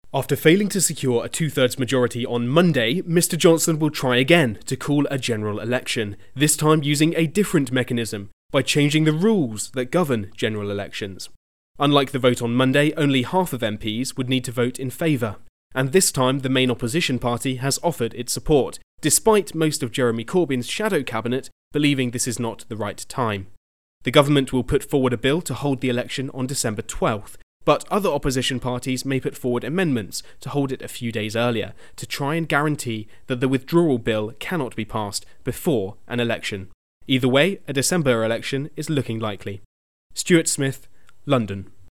After failing to secure a two-thirds majority on Monday, Mr Johnson will try again to call a general election, this time using a different mechanism, by changing the rules that govern general elections. Unlike the vote on Monday, only half of MPs would need to vote in favour, and this time the main opposition party has offered its support, despite most of Jeremy Corbyn's shadow cabinet believing this is not the right time. The government will put forward a bill to hold the election on December 12th, but other opposition parties may put forward amendments to hold it a few days earlier, to try and guarantee that the withdrawal bill cannot be passed before an election. Either way, a December election is looking likely. Stuart Smith, London.